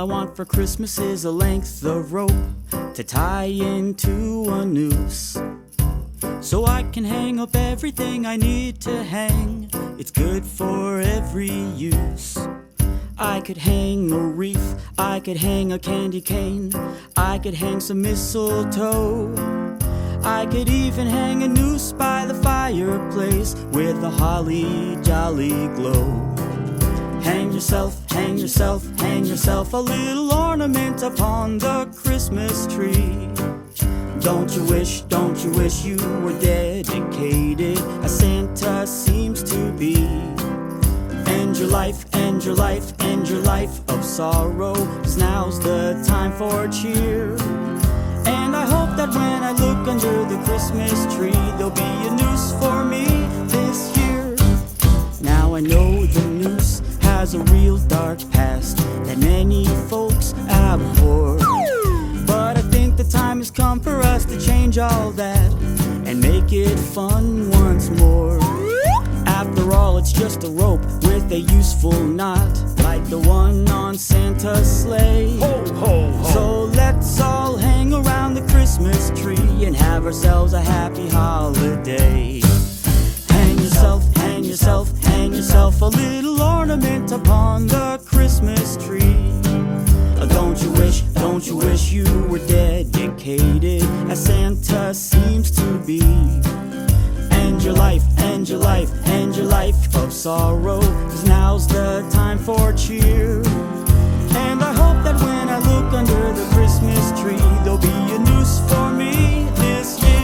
I want for Christmas is a length of rope to tie into a noose, so I can hang up everything I need to hang. It's good for every use. I could hang a wreath, I could hang a candy cane, I could hang some mistletoe, I could even hang a noose by the fireplace with a holly jolly glow. Hang yourself, hang yourself, hang yourself a little ornament upon the Christmas tree. Don't you wish you were dedicated as Santa seems to be? End your life, end your life, end your life of sorrow, 'cause now's the time for cheer. And I hope that when I look under the Christmas tree, there'll be a noose for me this year. Now I know the noose has a real dark past that many folks abhor, but I think the time has come for us to change all that and make it fun once more. After all, it's just a rope with a useful knot, like the one on Santa's sleigh. Ho, ho, ho. So let's all hang around the Christmas tree and have ourselves a happy holiday. Hang yourself, hang yourself, hang yourself a little ornament upon the Christmas tree. Don't you wish you were dedicated as Santa seems to be? End your life, end your life, end your life of sorrow, 'cause now's the time for cheer. And I hope that when I look under the Christmas tree, there'll be a noose for me this year.